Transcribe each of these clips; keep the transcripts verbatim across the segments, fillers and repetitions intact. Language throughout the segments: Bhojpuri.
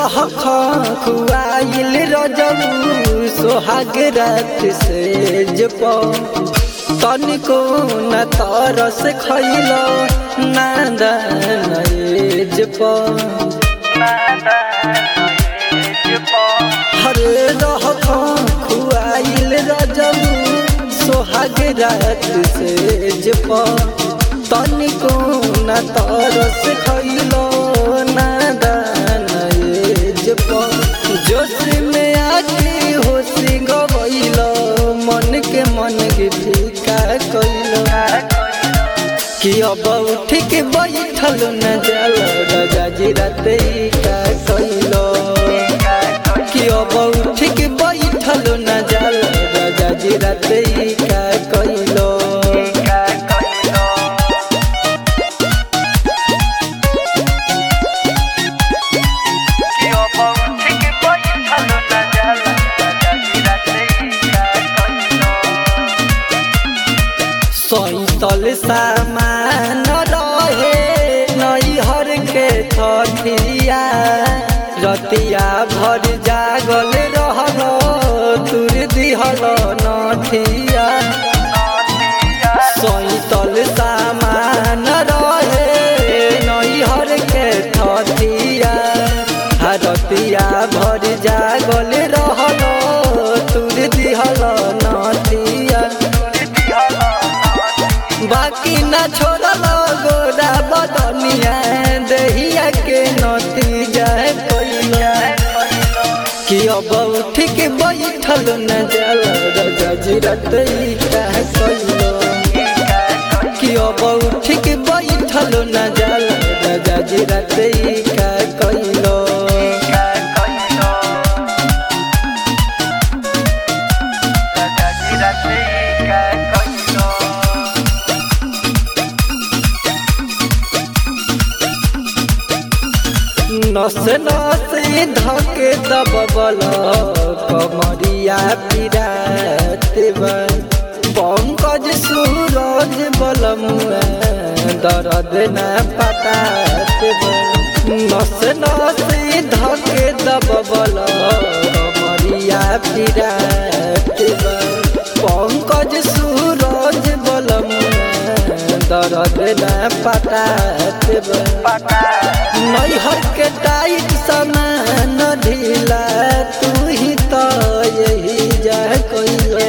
रह खुआइल रजबू सोहाग रात से जप तनिको न तरस खैल नादान जप हरे रह खुआइल रजबू सोहाग रात से जप तनिको न तरस खैल नादान जप जोश में आके होश गवैल मन के मन के फीका कैल कि अब उठ के बैठल न जल राजा जी राते का कैल कि अब उठ के बैठल न जल राजा जी राते का कैल सैतल सामान रहे नैहर के थथिया रतिया भर जागल रहल तुर दिहल नथिया सैतल सामान रहे नैहर के थथिया रतिया भर जागल रहल तुर दिहल नथिया बाकी न छोड़ल गोरा बदनिया दहिया के नतीजा कैला कि अब उठ के बैठल न जल राजा जी राते का कैला कि अब उठ के बैठल न जल राजा जी राते का कैला नस नस धके दबल कमरिया पिरात पंकज सूरज बलमुआ दर्द न पतात नस नस धके दबल कमरिया पिरात पंकज सूरज बलमुआ दर्द न पतात नैहर के टाइट सामान ढीला तू ही तो यही जा कैले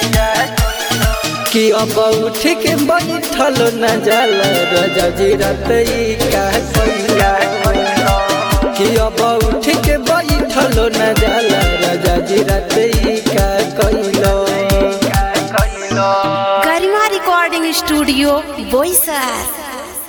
कि अब उठ के बैठल न जल राजा जी राते का कैला कि अब उठ के बैठल न जल राजा जी राते का कैला गरिमा रिकॉर्डिंग स्टूडियो बोईसर।